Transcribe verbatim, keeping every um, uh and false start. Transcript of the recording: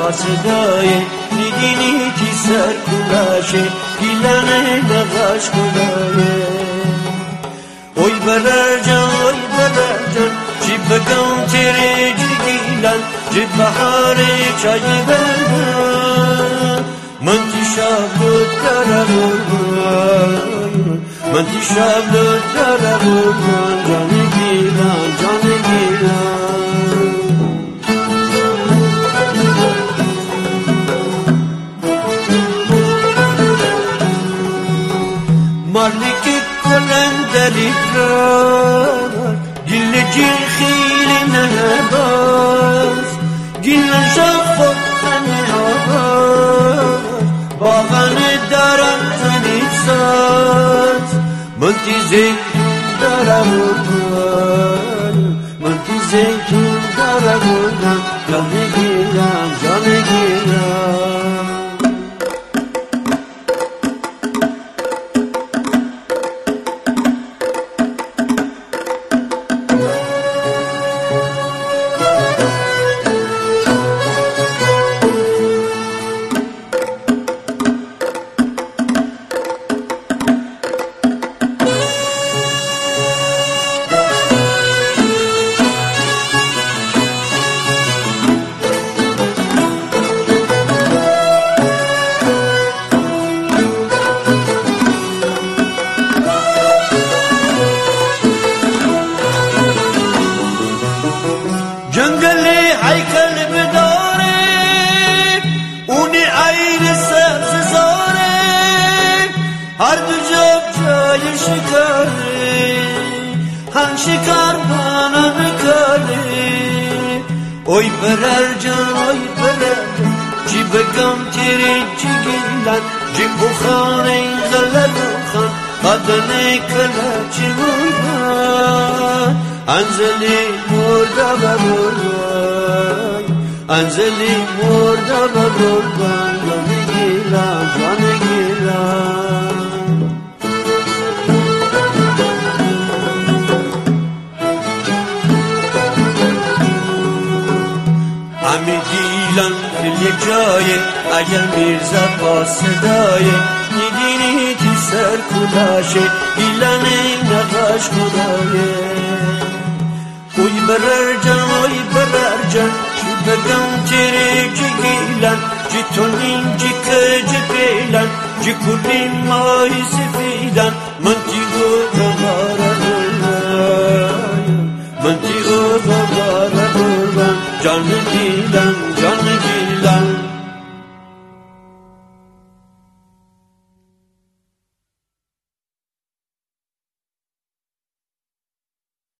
پاسدای میدینی کی سر کلاشه گیلانه نقاش کلایه اوی برر جان اوی برر جان چی بگم تیره جگیلان جی بحار چای بردن من تی شابلو داره بردن من تی شابلو داره بردن جان گیلان جان گیلان مالکی کلندری کرد گل جی خیلی نهباز گل شخص نهباز باغن دارم تنیب ساز من تی زیتون دارم بودن من تی زیتون دارم بودن جان گیرم جان گیرم جنگلی هیکل بداره اونی عین سبز زاره هر دو جاب جای شکاره هم شکار بانه بکاره اوی برر جان اوی برر جان چی بگم تیری چی گیلن جی بخانه غلط بخان بدنه کلا چی بودن انزلی مرده ببرگای انزلی مرده ببرگای جان گیرم جان گیرم همی گیلن دل یک جایه اگر میرزا پاسدایه میدینی تی سر کلاشه گیلنه نقاش کلایه اوی برر جان اوی برر جان چی بگم تیره جی گیلن جی تونین جی کج پیلن جی کلین مای سفیدن من تی او غباره بردن من تی او غباره بردن جان گیلن